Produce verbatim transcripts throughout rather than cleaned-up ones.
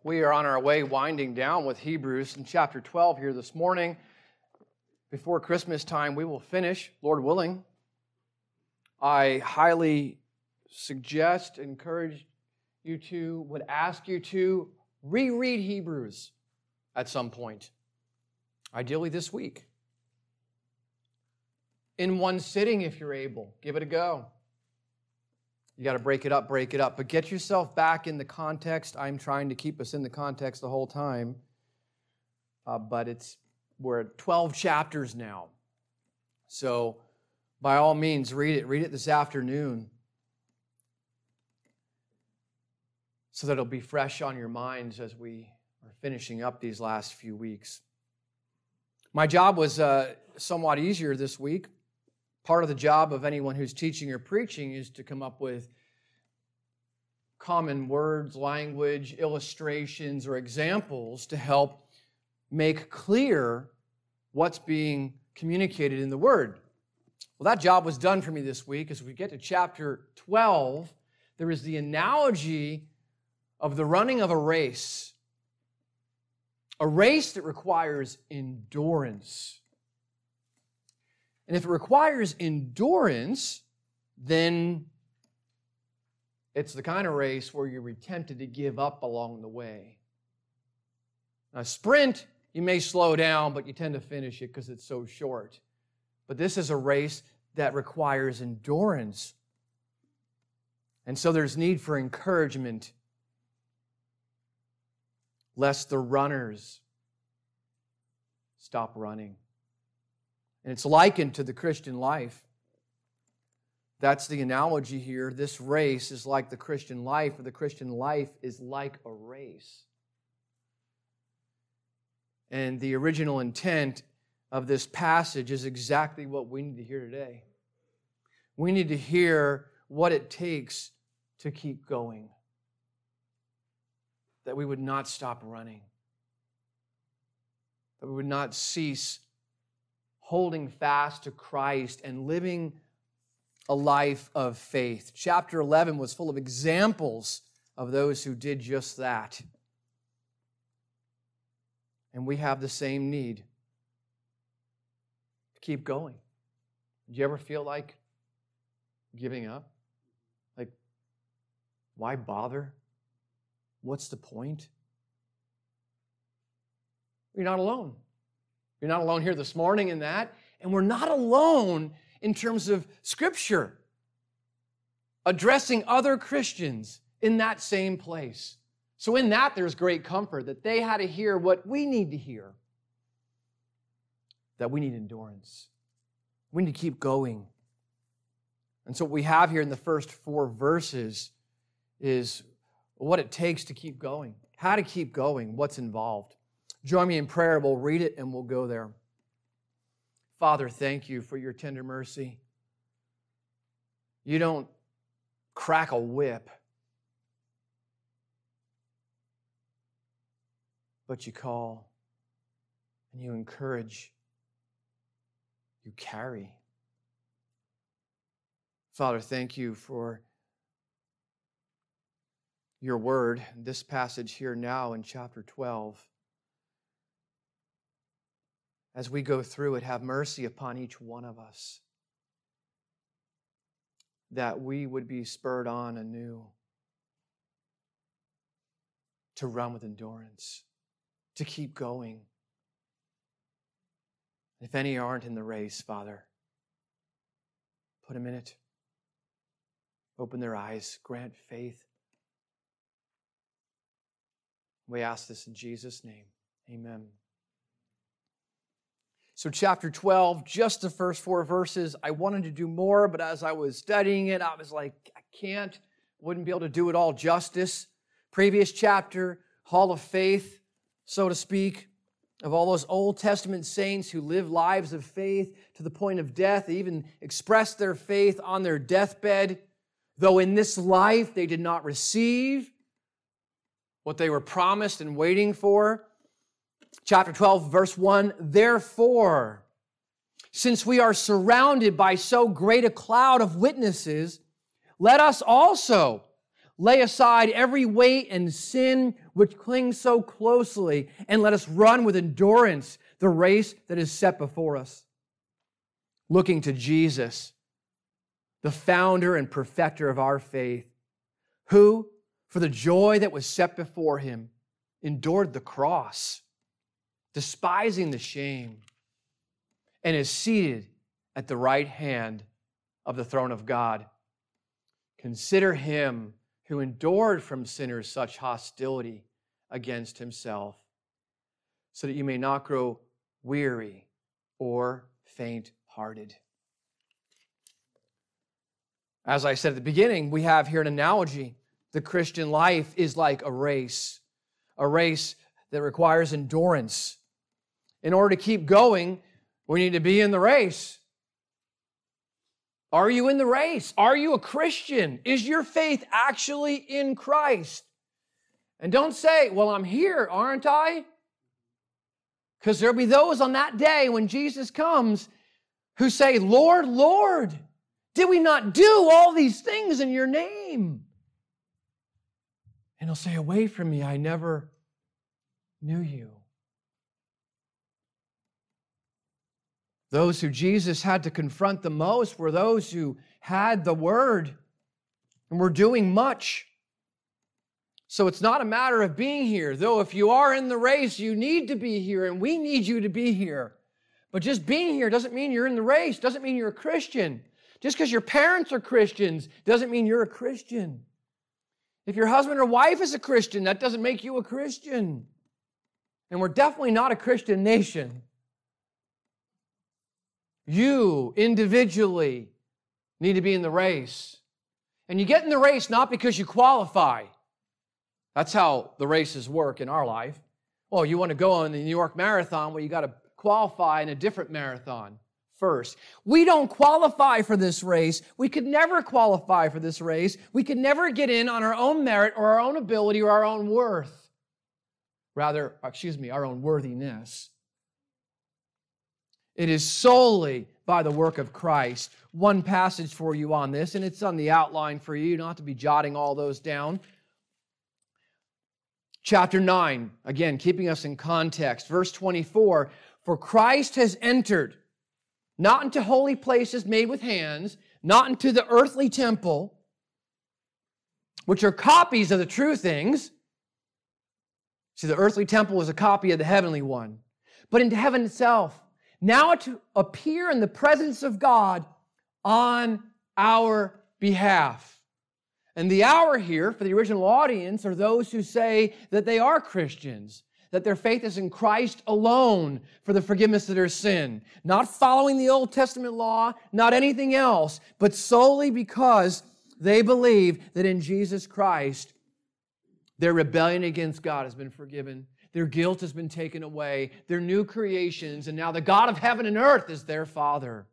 We are on our way winding down with Hebrews in chapter twelve here this morning. Before Christmas time, we will finish, Lord willing. I highly suggest, encourage you to, would ask you to reread Hebrews at some point, ideally this week. In one sitting, if you're able, give it a go. You got to break it up, break it up. But get yourself back in the context. I'm trying to keep us in the context the whole time. Uh, but it's we're at twelve chapters now. So by all means, read it. Read it this afternoon so that it'll be fresh on your minds as we are finishing up these last few weeks. My job was uh, somewhat easier this week. Part of the job of anyone who's teaching or preaching is to come up with common words, language, illustrations, or examples to help make clear what's being communicated in the Word. Well, that job was done for me this week. As we get to chapter twelve, there is the analogy of the running of a race, a race that requires endurance. And if it requires endurance, then it's the kind of race where you're tempted to give up along the way. A sprint, you may slow down, but you tend to finish it because it's so short. But this is a race that requires endurance. And so there's need for encouragement, lest the runners stop running. And it's likened to the Christian life. That's the analogy here. This race is like the Christian life, or the Christian life is like a race. And the original intent of this passage is exactly what we need to hear today. We need to hear what it takes to keep going. That we would not stop running. That we would not cease holding fast to Christ and living a life of faith. Chapter eleven was full of examples of those who did just that. And we have the same need to keep going. Did you ever feel like giving up? Like, why bother? What's the point? You're not alone. You're not alone here this morning in that. And we're not alone in terms of Scripture addressing other Christians in that same place. So in that, there's great comfort that they had to hear what we need to hear. That we need endurance. We need to keep going. And so what we have here in the first four verses is what it takes to keep going. How to keep going, what's involved. Join me in prayer. We'll read it and we'll go there. Father, thank you for your tender mercy. You don't crack a whip, but you call and you encourage, you carry. Father, thank you for your word, this passage here now in chapter twelve. As we go through it, have mercy upon each one of us, that we would be spurred on anew to run with endurance, to keep going. If any aren't in the race, Father, put them in it. Open their eyes, grant faith. We ask this in Jesus' name. Amen. So chapter twelve, just the first four verses. I wanted to do more, but as I was studying it, I was like, I can't, wouldn't be able to do it all justice. Previous chapter, Hall of Faith, so to speak, of all those Old Testament saints who lived lives of faith to the point of death. They even expressed their faith on their deathbed, though in this life they did not receive what they were promised and waiting for. Chapter twelve, verse one, therefore, since we are surrounded by so great a cloud of witnesses, let us also lay aside every weight and sin which clings so closely, and let us run with endurance the race that is set before us. Looking to Jesus, the founder and perfecter of our faith, who, for the joy that was set before him, endured the cross, despising the shame, and is seated at the right hand of the throne of God. Consider him who endured from sinners such hostility against himself, so that you may not grow weary or faint-hearted. As I said at the beginning, we have here an analogy. The Christian life is like a race, a race that requires endurance. In order to keep going, we need to be in the race. Are you in the race? Are you a Christian? Is your faith actually in Christ? And don't say, well, I'm here, aren't I? Because there'll be those on that day when Jesus comes who say, Lord, Lord, did we not do all these things in your name? And he'll say, away from me, I never knew you. Those who Jesus had to confront the most were those who had the Word and were doing much. So it's not a matter of being here, though if you are in the race, you need to be here, and we need you to be here. But just being here doesn't mean you're in the race, doesn't mean you're a Christian. Just because your parents are Christians doesn't mean you're a Christian. If your husband or wife is a Christian, that doesn't make you a Christian. And we're definitely not a Christian nation. You individually need to be in the race. And you get in the race not because you qualify. That's how the races work in our life. Well, you want to go on the New York Marathon, well, you got to qualify in a different marathon first. We don't qualify for this race. We could never qualify for this race. We could never get in on our own merit or our own ability or our own worth. Rather, excuse me, our own worthiness. It is solely by the work of Christ. One passage for you on this, and it's on the outline for you. You don't have to be jotting all those down. Chapter nine, again, keeping us in context. Verse twenty-four, for Christ has entered, not into holy places made with hands, not into the earthly temple, which are copies of the true things. See, the earthly temple was a copy of the heavenly one, but into heaven itself, now to appear in the presence of God on our behalf. And the our here, for the original audience, are those who say that they are Christians, that their faith is in Christ alone for the forgiveness of their sin, not following the Old Testament law, not anything else, but solely because they believe that in Jesus Christ, their rebellion against God has been forgiven. Their guilt has been taken away. They're new creations, and now the God of heaven and earth is their Father.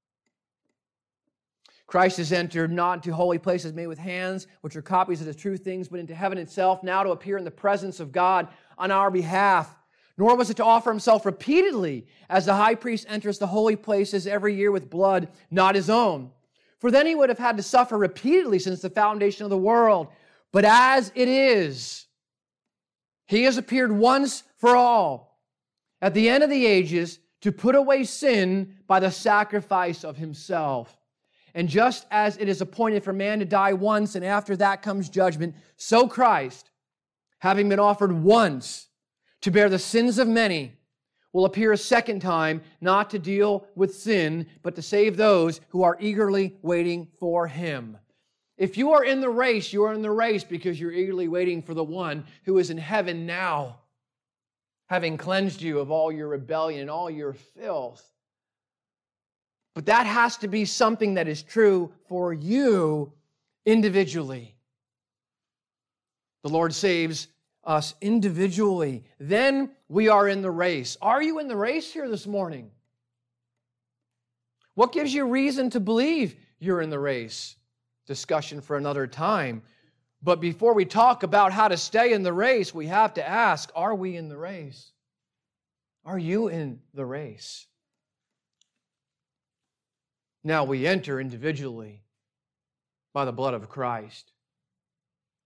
Christ has entered not into holy places made with hands, which are copies of the true things, but into heaven itself, now to appear in the presence of God on our behalf. Nor was it to offer himself repeatedly, as the high priest enters the holy places every year with blood not his own. For then he would have had to suffer repeatedly since the foundation of the world. But as it is, he has appeared once for all, at the end of the ages, to put away sin by the sacrifice of himself. And just as it is appointed for man to die once, and after that comes judgment, so Christ, having been offered once to bear the sins of many, will appear a second time, not to deal with sin, but to save those who are eagerly waiting for him. If you are in the race, you are in the race because you're eagerly waiting for the one who is in heaven now, having cleansed you of all your rebellion and all your filth. But that has to be something that is true for you individually. The Lord saves us individually. Then we are in the race. Are you in the race here this morning? What gives you reason to believe you're in the race? Discussion for another time. But before we talk about how to stay in the race, we have to ask, are we in the race? Are you in the race? Now we enter individually by the blood of Christ.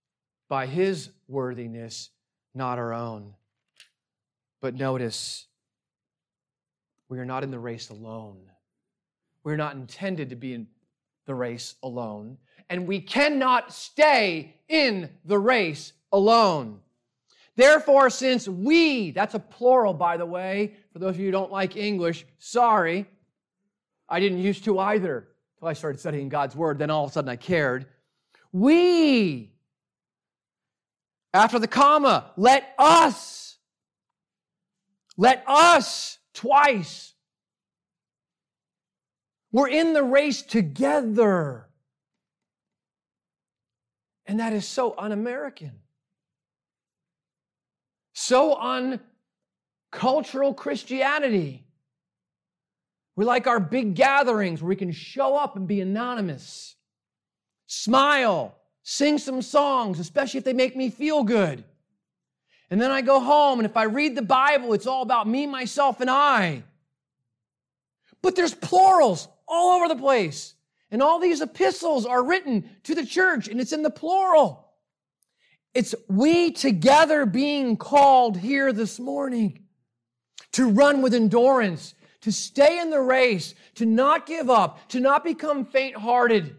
by His worthiness, not our own. But notice, we are not in the race alone. We're not intended to be in the race alone. And we cannot stay in the race alone. Therefore, since we, that's a plural, by the way, for those of you who don't like English, sorry, I didn't used to either until I started studying God's Word. Then all of a sudden I cared. We, after the comma, let us, let us, twice. We're in the race together. And that is so un-American. So un-cultural Christianity. We like our big gatherings where we can show up and be anonymous. Smile, sing some songs, especially if they make me feel good. And then I go home, and if I read the Bible, it's all about me, myself, and I. But there's plurals all over the place. And all these epistles are written to the church, and it's in the plural. It's we together being called here this morning to run with endurance, to stay in the race, to not give up, to not become faint-hearted.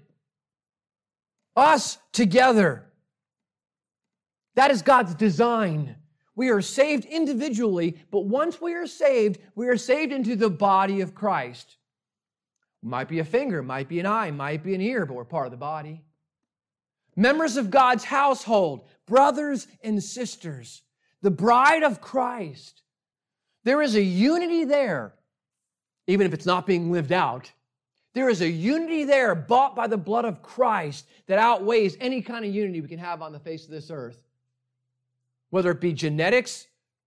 Us together. That is God's design. We are saved individually, but once we are saved, we are saved into the body of Christ. Might be a finger, might be an eye, might be an ear, but we're part of the body. Members of God's household, brothers and sisters, the bride of Christ. There is a unity there, even if it's not being lived out. There is a unity there bought by the blood of Christ that outweighs any kind of unity we can have on the face of this earth. Whether it be genetics,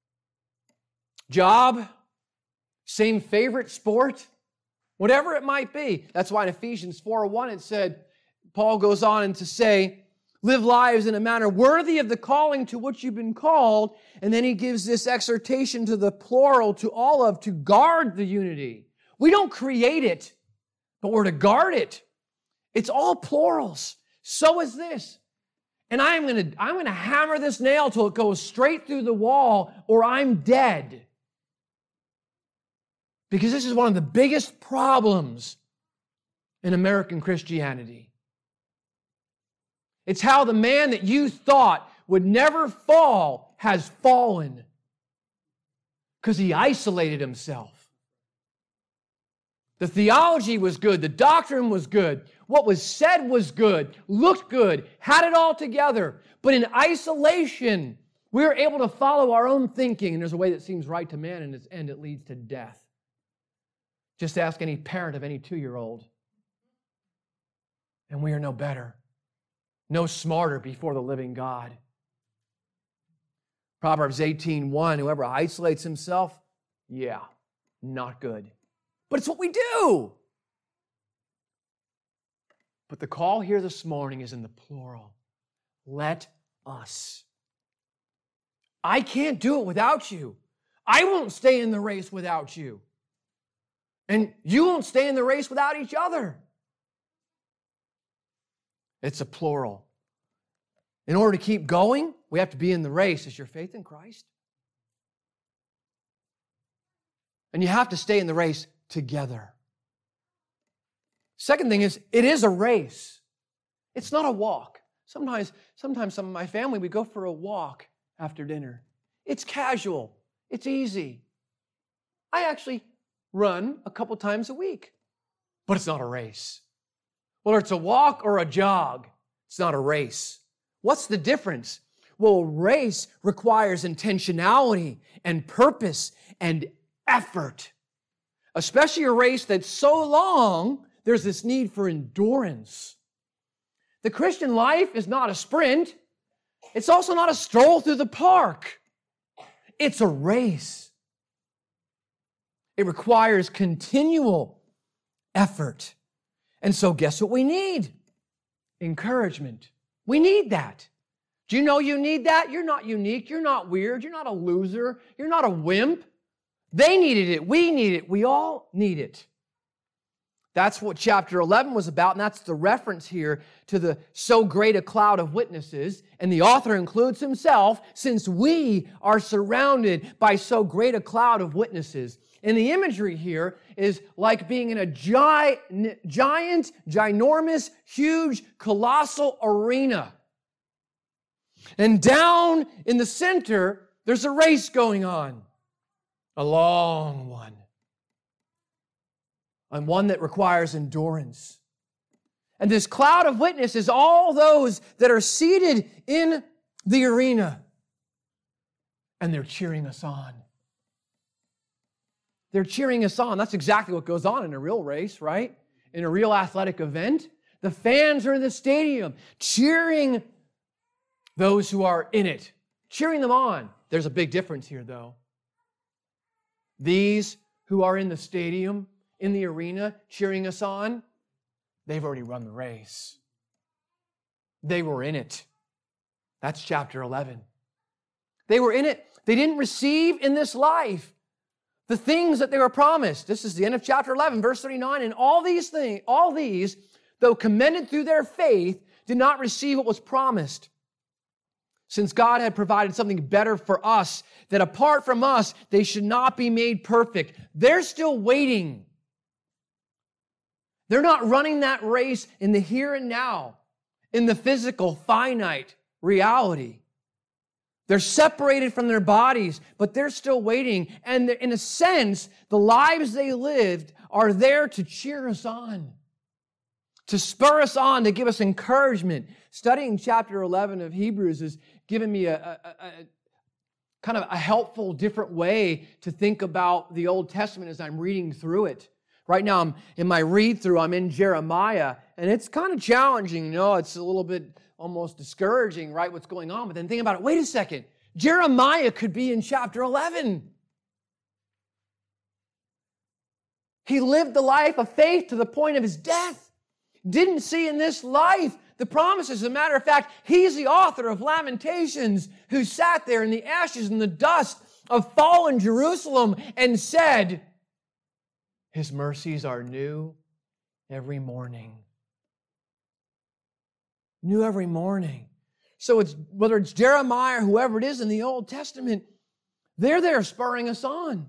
job, same favorite sport, whatever it might be. That's why in Ephesians four one it said, Paul goes on to say, live lives in a manner worthy of the calling to which you've been called. And then he gives this exhortation to the plural, to all of, to guard the unity. We don't create it, but we're to guard it. It's all plurals. So is this. And I'm going to I'm going to hammer this nail till it goes straight through the wall, or I'm dead. Because this is one of the biggest problems in American Christianity. It's how the man that you thought would never fall has fallen because he isolated himself. The theology was good. The doctrine was good. What was said was good, looked good, had it all together. But in isolation, we are able to follow our own thinking, and there's a way that seems right to man, and in its end it leads to death. Just ask any parent of any two-year-old. And we are no better, no smarter before the living God. Proverbs eighteen one, whoever isolates himself, yeah, not good. But it's what we do. But the call here this morning is in the plural. Let us. I can't do it without you. I won't stay in the race without you. And you won't stay in the race without each other. It's a plural. In order to keep going, we have to be in the race. Is your faith in Christ? And you have to stay in the race together. Second thing is, it is a race. It's not a walk. Sometimes, sometimes some of my family, we go for a walk after dinner. It's casual. It's easy. I actually run a couple times a week, but it's not a race. Whether it's a walk or a jog, it's not a race. What's the difference? Well, a race requires intentionality and purpose and effort. Especially a race that's so long, there's this need for endurance. The Christian life is not a sprint. It's also not a stroll through the park. It's a race. It requires continual effort. And so guess what we need? Encouragement. We need that. Do you know you need that? You're not unique. You're not weird. You're not a loser. You're not a wimp. They needed it. We need it. We all need it. That's what chapter eleven was about, and that's the reference here to the so great a cloud of witnesses. And the author includes himself, since we are surrounded by so great a cloud of witnesses. And the imagery here is like being in a giant, giant, ginormous, huge, colossal arena. And down in the center, there's a race going on. A long one. And one that requires endurance. And this cloud of witnesses, all those that are seated in the arena. And they're cheering us on. They're cheering us on. That's exactly what goes on in a real race, right? In a real athletic event. The fans are in the stadium cheering those who are in it, cheering them on. There's a big difference here, though. These who are in the stadium, in the arena, cheering us on, they've already run the race. They were in it. That's chapter eleven. They were in it. They didn't receive in this life the things that they were promised. This is the end of chapter eleven, verse thirty-nine. And all these things, all these, though commended through their faith, did not receive what was promised. Since God had provided something better for us, that apart from us, they should not be made perfect. They're still waiting. They're not running that race in the here and now, in the physical, finite reality. They're separated from their bodies, but they're still waiting. And in a sense, the lives they lived are there to cheer us on, to spur us on, to give us encouragement. Studying chapter eleven of Hebrews has given me a, a, a kind of a helpful, different way to think about the Old Testament as I'm reading through it. Right now, I'm in my read-through, I'm in Jeremiah, and it's kind of challenging. You know, it's a little bit almost discouraging, right, what's going on. But then think about it. Wait a second. Jeremiah could be in chapter eleven. He lived the life of faith to the point of his death. Didn't see in this life the promises. As a matter of fact, he's the author of Lamentations, who sat there in the ashes and the dust of fallen Jerusalem and said, His mercies are new every morning. New every morning. So it's whether it's Jeremiah or whoever it is in the Old Testament, they're there spurring us on.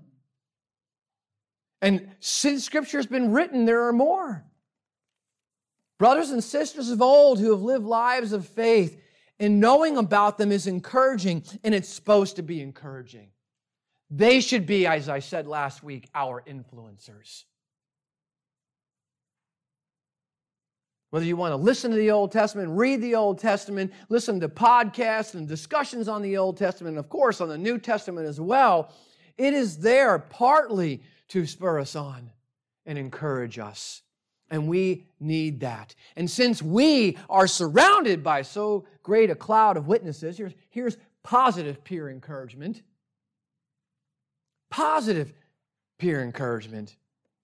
And since Scripture has been written, there are more. Brothers and sisters of old who have lived lives of faith, and knowing about them is encouraging, and it's supposed to be encouraging. They should be, as I said last week, our influencers. Whether you want to listen to the Old Testament, read the Old Testament, listen to podcasts and discussions on the Old Testament, and of course on the New Testament as well, it is there partly to spur us on and encourage us. And we need that. And since we are surrounded by so great a cloud of witnesses, here's, here's positive peer encouragement. Positive peer encouragement.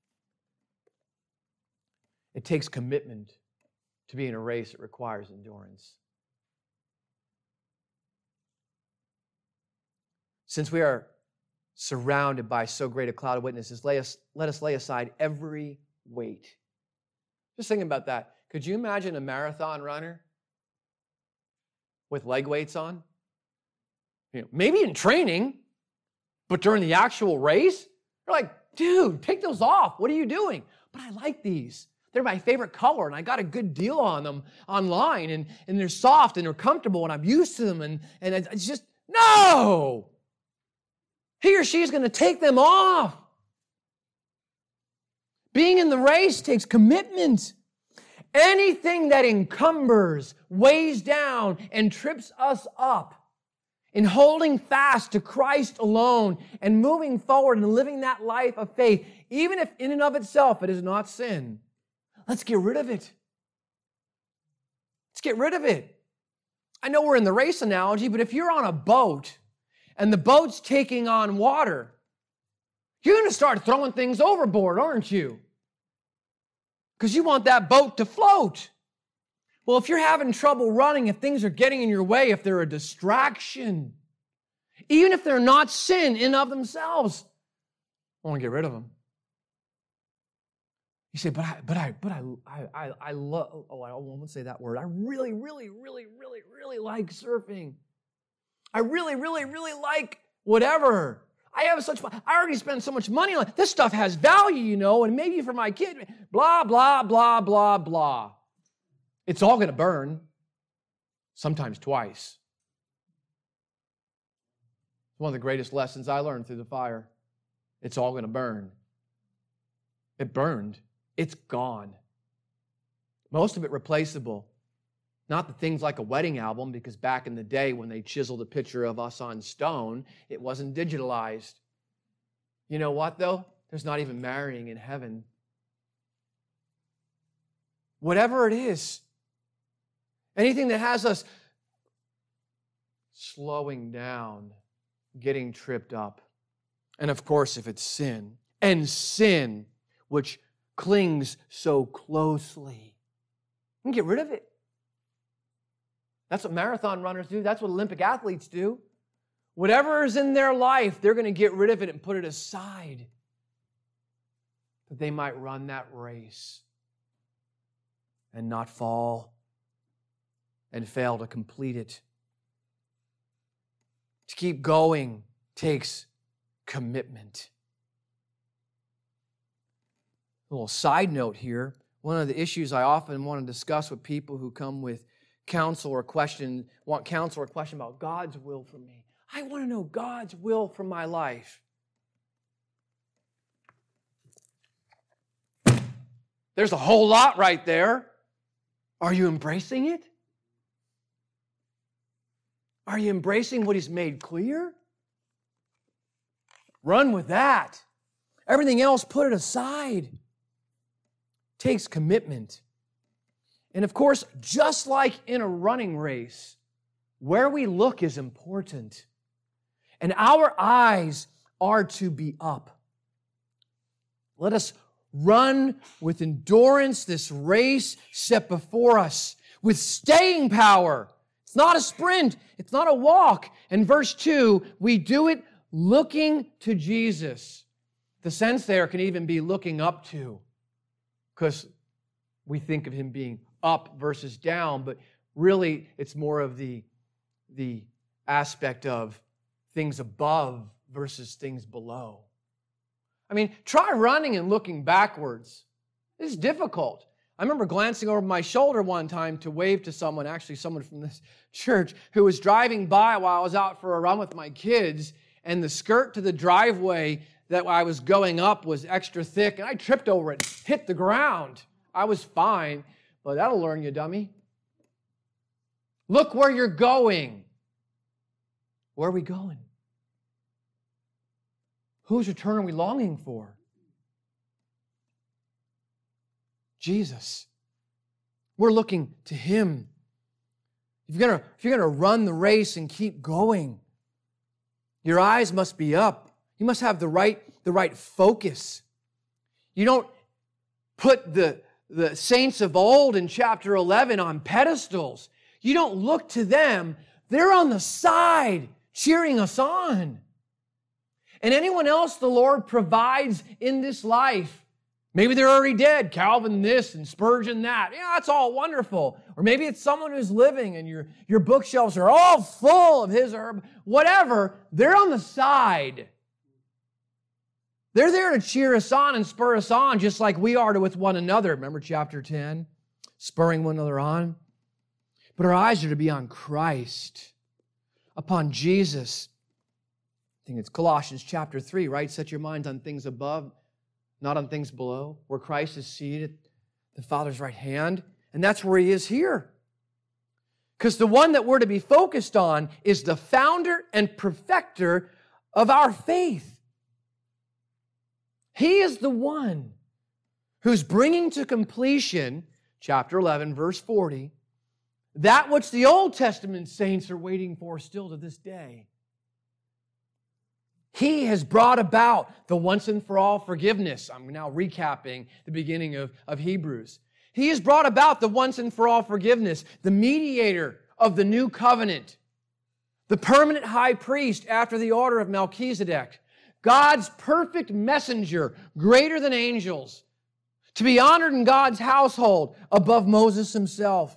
It takes commitment to be in a race that requires endurance. Since we are surrounded by so great a cloud of witnesses, let us, let us lay aside every weight. Just thinking about that. Could you imagine a marathon runner with leg weights on? You know, maybe in training, but during the actual race, you're like, dude, take those off. What are you doing? But I like these. They're my favorite color, and I got a good deal on them online, and, and they're soft, and they're comfortable, and I'm used to them, and, and it's just, no! He or she is going to take them off. Being in the race takes commitment. Anything that encumbers, weighs down, and trips us up in holding fast to Christ alone and moving forward and living that life of faith, even if in and of itself it is not sin, let's get rid of it. Let's get rid of it. I know we're in the race analogy, but if you're on a boat and the boat's taking on water, you're going to start throwing things overboard, aren't you? Because you want that boat to float. Well, if you're having trouble running, if things are getting in your way, if they're a distraction, even if they're not sin in of themselves, I want to get rid of them. You say, but I, but I, but I, I, I, I love, oh, I won't say that word. I really, really, really, really, really like surfing. I really, really, really like whatever. I have such fun. I already spent so much money on it. This stuff has value, you know, and maybe for my kid, blah, blah, blah, blah, blah. It's all going to burn, sometimes twice. It's one of the greatest lessons I learned through the fire. It's all going to burn. It burned. It's gone. Most of it replaceable. Not the things like a wedding album, because back in the day when they chiseled a picture of us on stone, it wasn't digitalized. You know what, though? There's not even marrying in heaven. Whatever it is, anything that has us slowing down, getting tripped up. And of course, if it's sin, and sin, which clings so closely, you can get rid of it. That's what marathon runners do. That's what Olympic athletes do. Whatever is in their life, they're going to get rid of it and put it aside, that they might run that race and not fall and fail to complete it. To keep going takes commitment. A little side note here. One of the issues I often want to discuss with people who come with counsel or question, want counsel or question about God's will for me. I want to know God's will for my life. There's a whole lot right there. Are you embracing it? Are you embracing what He's made clear? Run with that. Everything else, put it aside. Takes commitment. And of course, just like in a running race, where we look is important. And our eyes are to be up. Let us run with endurance this race set before us, with staying power. It's not a sprint. It's not a walk. And verse two, we do it looking to Jesus. The sense there can even be looking up to, because we think of Him being up versus down, but really it's more of the, the aspect of things above versus things below. I mean, try running and looking backwards. It's difficult. I remember glancing over my shoulder one time to wave to someone, actually someone from this church, who was driving by while I was out for a run with my kids, and the skirt to the driveway that I was going up was extra thick, and I tripped over it, hit the ground. I was fine. But that'll learn you, dummy. Look where you're going. Where are we going? Whose return are we longing for? Jesus. We're looking to Him. If you're gonna, if you're gonna run the race and keep going, your eyes must be up. You must have the right, the right focus. You don't put the the saints of old in chapter eleven on pedestals. You don't look to them. They're on the side cheering us on. And anyone else the Lord provides in this life, maybe they're already dead, Calvin this and Spurgeon that. Yeah, that's all wonderful. Or maybe it's someone who's living and your, your bookshelves are all full of his or her, whatever. They're on the side. They're there to cheer us on and spur us on, just like we are to with one another. Remember chapter ten? Spurring one another on. But our eyes are to be on Christ, upon Jesus. I think it's Colossians chapter three, right? Set your minds on things above, not on things below, where Christ is seated at the Father's right hand. And that's where He is here. Because the one that we're to be focused on is the founder and perfecter of our faith. He is the one who's bringing to completion, chapter eleven, verse forty, that which the Old Testament saints are waiting for still to this day. He has brought about the once and for all forgiveness. I'm now recapping the beginning of, of Hebrews. He has brought about the once and for all forgiveness, the mediator of the new covenant, the permanent high priest after the order of Melchizedek, God's perfect messenger, greater than angels, to be honored in God's household above Moses himself.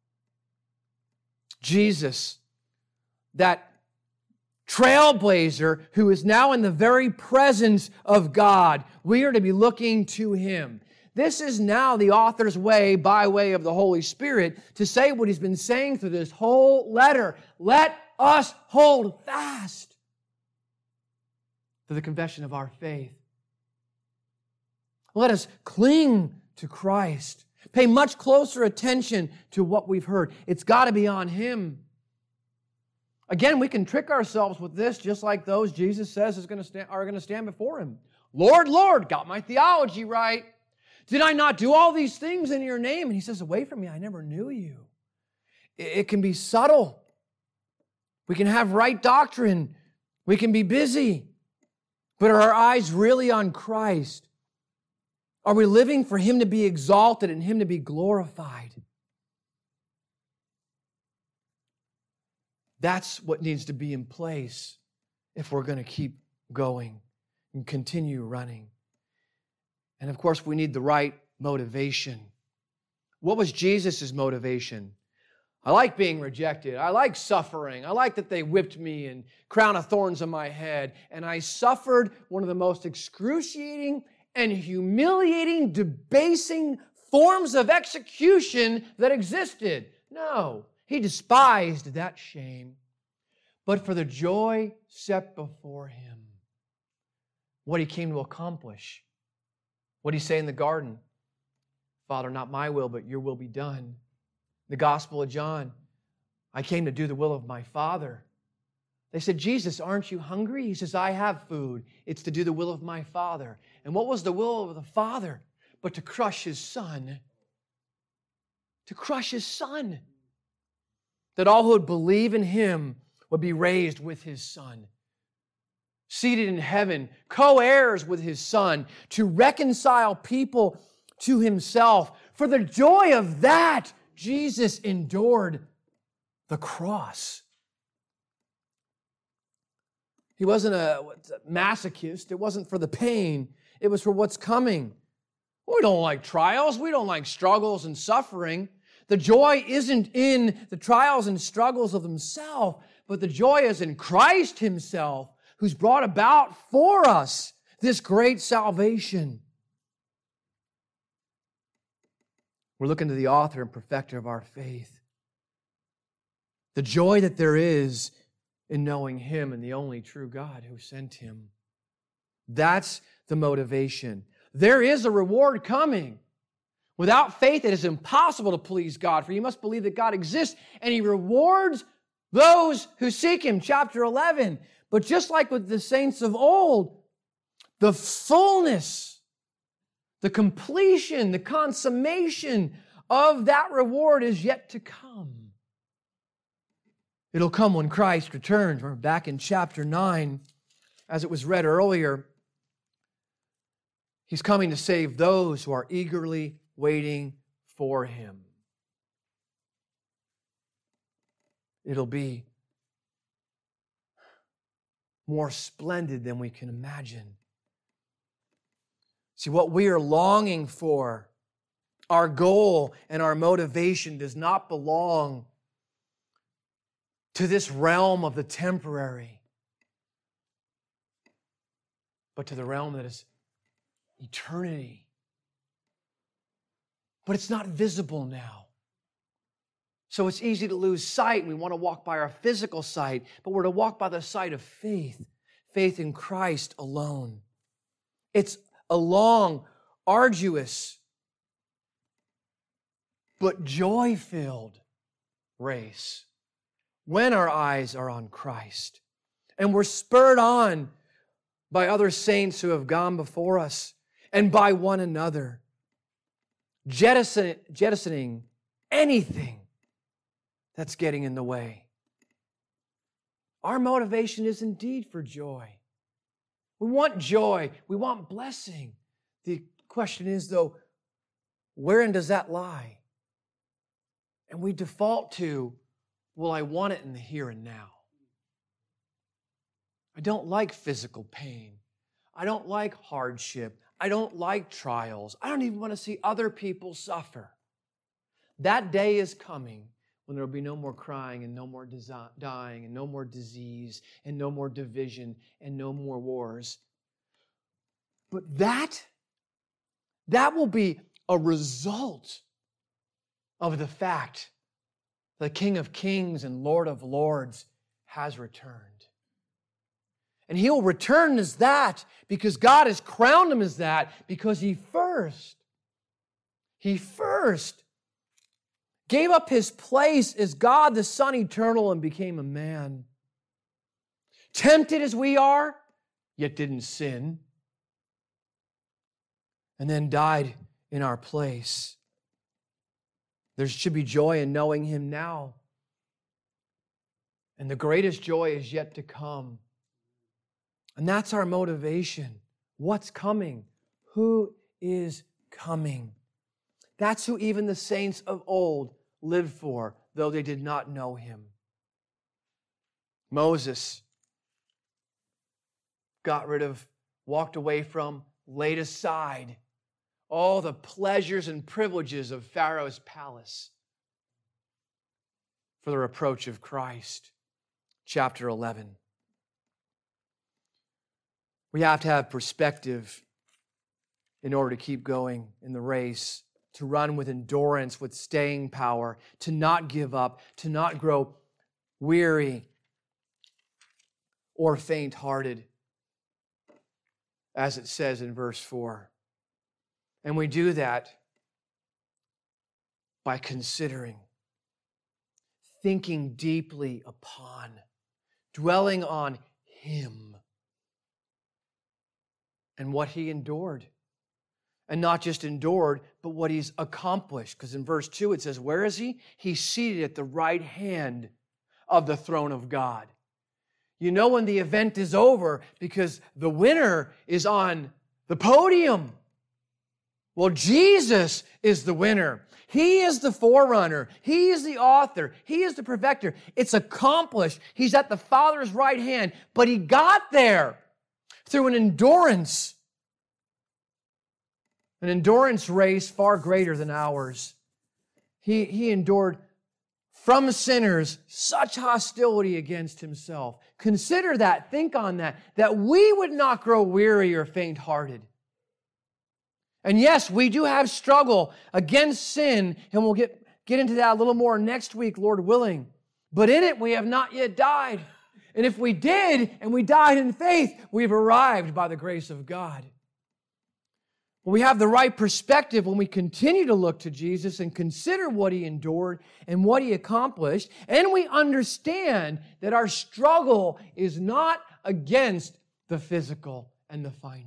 Jesus, that trailblazer who is now in the very presence of God, we are to be looking to Him. This is now the author's way, by way of the Holy Spirit, to say what he's been saying through this whole letter. Let us hold fast to the confession of our faith. Let us cling to Christ. Pay much closer attention to what we've heard. It's got to be on Him. Again, we can trick ourselves with this just like those Jesus says is going to stand, are going to stand before Him. Lord, Lord, got my theology right. Did I not do all these things in your name? And He says, away from me, I never knew you. It can be subtle. We can have right doctrine. We can be busy. But are our eyes really on Christ? Are we living for Him to be exalted and Him to be glorified? That's what needs to be in place if we're going to keep going and continue running. And of course, we need the right motivation. What was Jesus' motivation? I like being rejected. I like suffering. I like that they whipped me and crown of thorns on my head. And I suffered one of the most excruciating and humiliating, debasing forms of execution that existed. No, He despised that shame. But for the joy set before Him, what He came to accomplish, what did He say in the garden? Father, not my will, but your will be done. The Gospel of John, I came to do the will of my Father. They said, Jesus, aren't you hungry? He says, I have food. It's to do the will of my Father. And what was the will of the Father? But to crush His Son. To crush His Son. That all who would believe in Him would be raised with His Son. Seated in heaven, co-heirs with His Son, to reconcile people to Himself. For the joy of that, Jesus endured the cross. He wasn't a masochist. It wasn't for the pain. It was for what's coming. We don't like trials. We don't like struggles and suffering. The joy isn't in the trials and struggles of themselves, but the joy is in Christ Himself, who's brought about for us this great salvation. We're looking to the author and perfecter of our faith. The joy that there is in knowing Him and the only true God who sent Him. That's the motivation. There is a reward coming. Without faith, it is impossible to please God, for you must believe that God exists, and He rewards those who seek Him, chapter eleven. But just like with the saints of old, the fullness, the completion, the consummation of that reward is yet to come. It'll come when Christ returns. We're back in chapter nine, as it was read earlier. He's coming to save those who are eagerly waiting for Him. It'll be more splendid than we can imagine. See, what we are longing for, our goal and our motivation does not belong to this realm of the temporary, but to the realm that is eternity. But it's not visible now. So it's easy to lose sight. We want to walk by our physical sight, but we're to walk by the sight of faith, faith in Christ alone. It's a long, arduous, but joy-filled race when our eyes are on Christ. And we're spurred on by other saints who have gone before us and by one another, jettison, jettisoning anything that's getting in the way. Our motivation is indeed for joy. We want joy. We want blessing. The question is, though, wherein does that lie? And we default to, well, I want it in the here and now. I don't like physical pain. I don't like hardship. I don't like trials. I don't even want to see other people suffer. That day is coming when there will be no more crying and no more desi- dying and no more disease and no more division and no more wars. But that, that will be a result of the fact the King of Kings and Lord of Lords has returned. And He'll return as that because God has crowned Him as that because He first, He first gave up His place as God the Son eternal and became a man. Tempted as we are, yet didn't sin. And then died in our place. There should be joy in knowing Him now. And the greatest joy is yet to come. And that's our motivation. What's coming? Who is coming? That's who even the saints of old lived for, though they did not know Him. Moses got rid of, walked away from, laid aside all the pleasures and privileges of Pharaoh's palace for the reproach of Christ. Chapter eleven. We have to have perspective in order to keep going in the race, to run with endurance, with staying power, to not give up, to not grow weary or faint-hearted, as it says in verse four. And we do that by considering, thinking deeply upon, dwelling on Him and what He endured. And not just endured, but what He's accomplished. Because in verse two it says, where is He? He's seated at the right hand of the throne of God. You know when the event is over because the winner is on the podium. Well, Jesus is the winner. He is the forerunner. He is the author. He is the perfecter. It's accomplished. He's at the Father's right hand. But He got there through an endurance. An endurance race far greater than ours. He, he endured from sinners such hostility against Himself. Consider that. Think on that. That we would not grow weary or faint-hearted. And yes, we do have struggle against sin, and we'll get, get into that a little more next week, Lord willing. But in it, we have not yet died. And if we did, and we died in faith, we've arrived by the grace of God. We have the right perspective when we continue to look to Jesus and consider what He endured and what He accomplished, and we understand that our struggle is not against the physical and the finite.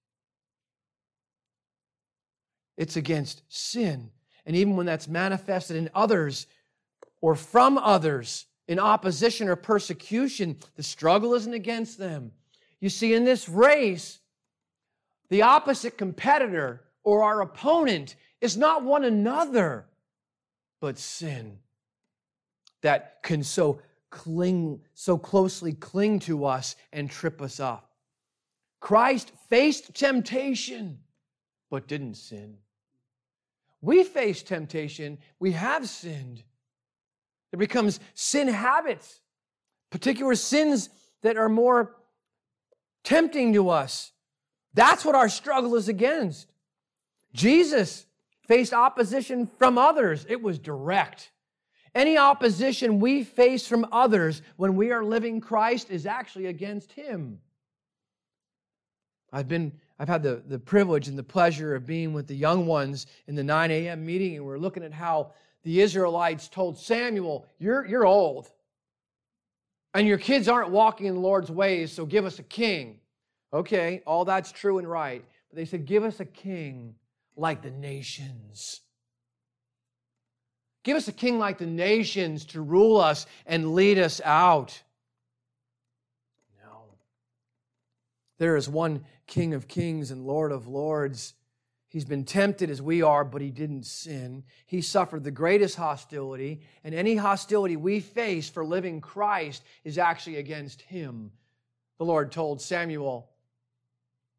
It's against sin. And even when that's manifested in others or from others in opposition or persecution, the struggle isn't against them. You see, in this race, the opposite competitor or our opponent is not one another, but sin that can so cling, so closely cling to us and trip us up. Christ faced temptation, but didn't sin. We face temptation, we have sinned. There becomes sin habits, particular sins that are more tempting to us. That's what our struggle is against. Jesus faced opposition from others. It was direct. Any opposition we face from others when we are living Christ is actually against Him. I've been, I've had the, the privilege and the pleasure of being with the young ones in the nine a.m. meeting, and we're looking at how the Israelites told Samuel, you're, you're old, and your kids aren't walking in the Lord's ways, so give us a king. Okay, all that's true and right. But they said, give us a king like the nations. Give us a king like the nations to rule us and lead us out. No. There is one King of kings and Lord of lords. He's been tempted as we are, but He didn't sin. He suffered the greatest hostility, and any hostility we face for living Christ is actually against Him. The Lord told Samuel,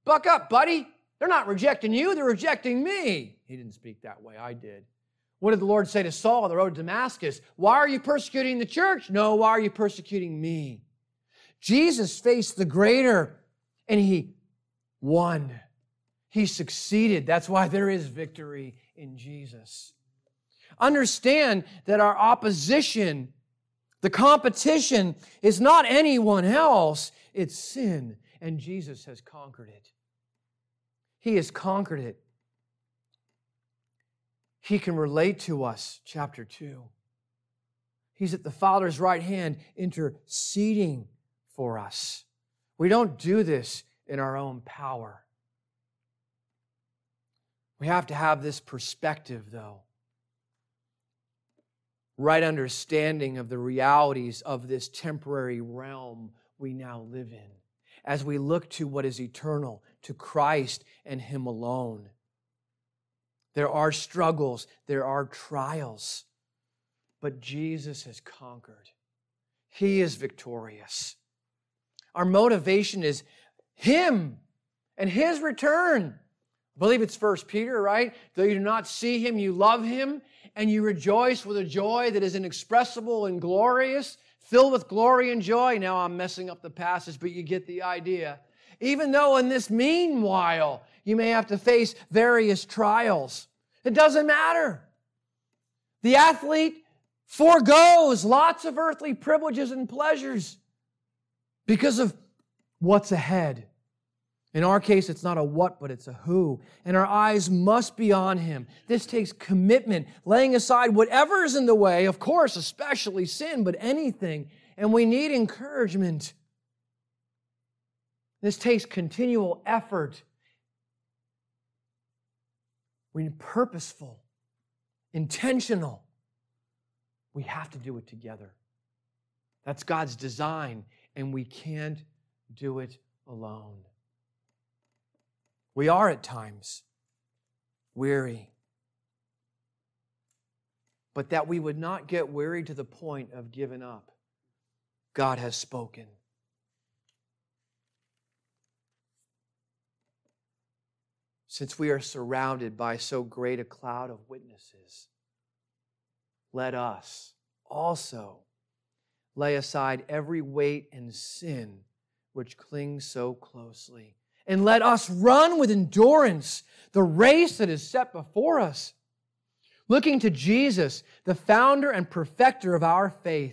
buck up, buddy. They're not rejecting you, they're rejecting me. He didn't speak that way, I did. What did the Lord say to Saul on the road to Damascus? Why are you persecuting the church? No, why are you persecuting me? Jesus faced the greater, and he won. He succeeded. That's why there is victory in Jesus. Understand that our opposition, the competition, is not anyone else. It's sin, and Jesus has conquered it. He has conquered it. He can relate to us, chapter two. He's at the Father's right hand interceding for us. We don't do this in our own power. We have to have this perspective, though. Right understanding of the realities of this temporary realm we now live in, as we look to what is eternal, to Christ and Him alone. There are struggles, there are trials, but Jesus has conquered. He is victorious. Our motivation is Him and His return. I believe it's First Peter, right? Though you do not see Him, you love Him, and you rejoice with a joy that is inexpressible and glorious, filled with glory and joy. Now I'm messing up the passage, but you get the idea. Even though in this meanwhile, you may have to face various trials. It doesn't matter. The athlete forgoes lots of earthly privileges and pleasures because of what's ahead. In our case, it's not a what, but it's a who. And our eyes must be on Him. This takes commitment, laying aside whatever is in the way, of course, especially sin, but anything. And we need encouragement. This takes continual effort. We need purposeful, intentional. We have to do it together. That's God's design, and we can't do it alone. We are at times weary, but that we would not get weary to the point of giving up. God has spoken. Since we are surrounded by so great a cloud of witnesses, let us also lay aside every weight and sin which clings so closely. And let us run with endurance the race that is set before us, looking to Jesus, the founder and perfecter of our faith,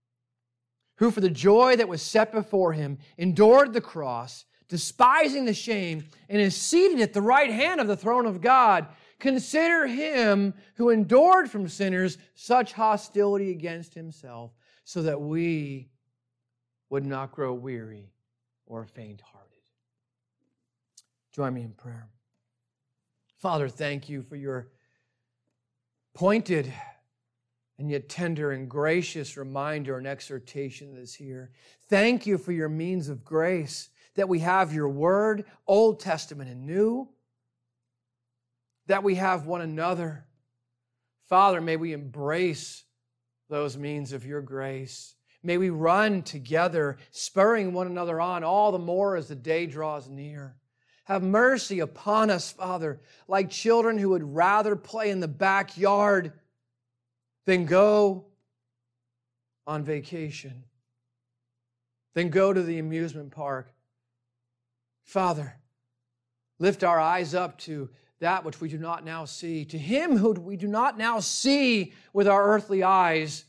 who for the joy that was set before Him endured the cross, despising the shame, and is seated at the right hand of the throne of God. Consider Him who endured from sinners such hostility against Himself, so that we would not grow weary or faint-hearted. Join me in prayer. Father, thank You for Your pointed and yet tender and gracious reminder and exhortation that is here. Thank You for Your means of grace, that we have Your Word, Old Testament and New, that we have one another. Father, may we embrace those means of Your grace. May we run together, spurring one another on, all the more as the day draws near. Have mercy upon us, Father, like children who would rather play in the backyard than go on vacation, than go to the amusement park. Father, lift our eyes up to that which we do not now see, to Him who we do not now see with our earthly eyes.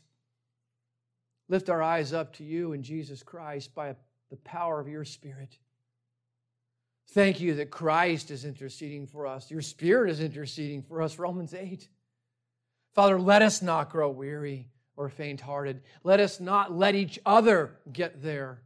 Lift our eyes up to You in Jesus Christ by the power of Your Spirit. Thank You that Christ is interceding for us. Your Spirit is interceding for us, Romans eight. Father, let us not grow weary or faint-hearted. Let us not let each other get there.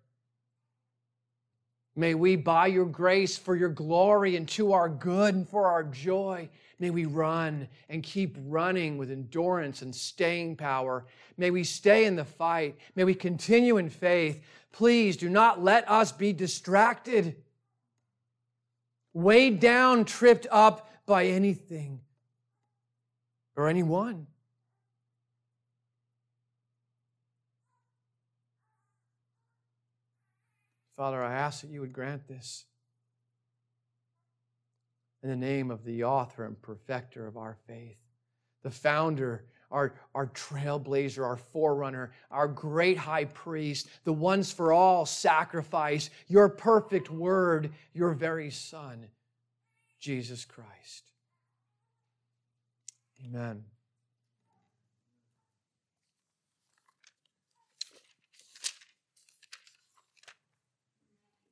May we, by Your grace, for Your glory and to our good and for our joy, may we run and keep running with endurance and staying power. May we stay in the fight. May we continue in faith. Please do not let us be distracted, weighed down, tripped up by anything or anyone. Father, I ask that You would grant this. in the name of the author and perfecter of our faith, the founder, our, our trailblazer, our forerunner, our great high priest, the once for all sacrifice, your perfect word, your very Son, Jesus Christ. Amen.